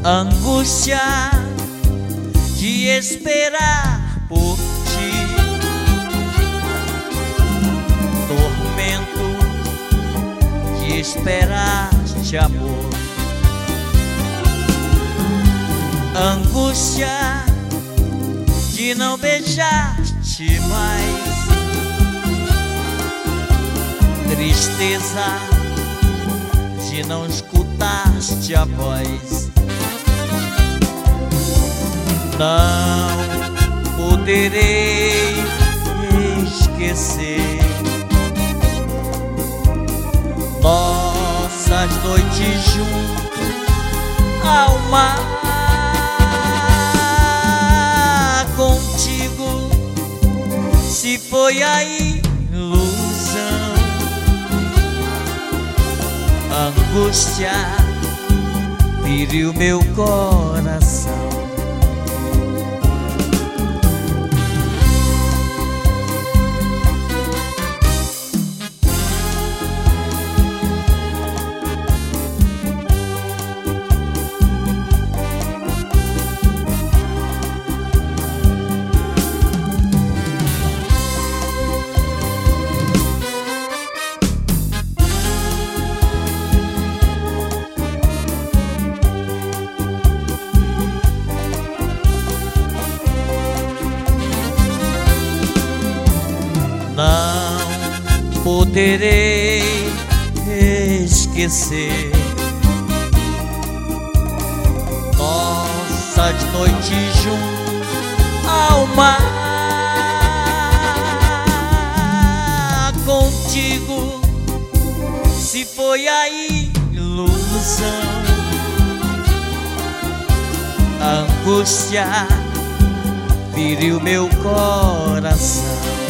angústia de esperar por ti, tormento de esperaste amor, angústia de não beijar-te mais, tristeza de não escutar-te a voz. Não poderei esquecer nossas noites junto ao mar. Contigo se foi a ilusão, angústia feriu meu coração. Não poderei esquecer nossas noites junto ao mar. Contigo se foi a ilusão, a angústia feriu meu coração.